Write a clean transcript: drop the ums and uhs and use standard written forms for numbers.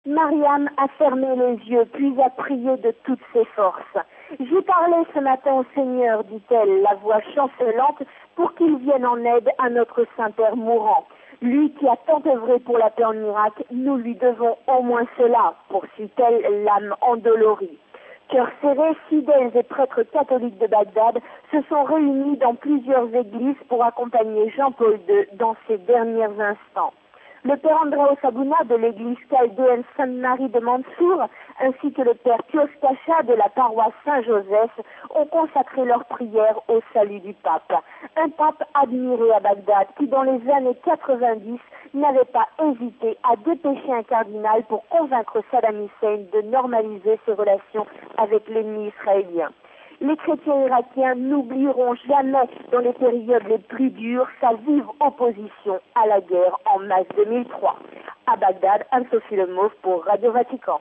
Mariam a fermé les yeux, puis a prié de toutes ses forces. « J'ai parlé ce matin au Seigneur, dit-elle, la voix chancelante, pour qu'il vienne en aide à notre Saint-Père mourant. Lui qui a tant œuvré pour la paix en Irak, nous lui devons au moins cela, poursuit-elle, l'âme endolorie. » Cœurs serrés, fidèles et prêtres catholiques de Bagdad se sont réunis dans plusieurs églises pour accompagner Jean-Paul II dans ses derniers instants. Le père Andréos Abouna de l'église chaldéenne Sainte-Marie de Mansour ainsi que le père Pios Cacha de la paroisse Saint-Joseph ont consacré leur prière au salut du pape. Un pape admiré à Bagdad qui dans les années 90 n'avait pas hésité à dépêcher un cardinal pour convaincre Saddam Hussein de normaliser ses relations avec l'ennemi israélien. Les chrétiens irakiens n'oublieront jamais, dans les périodes les plus dures, sa vive opposition à la guerre en mars 2003. À Bagdad, Anne-Sophie Lemauve pour Radio Vatican.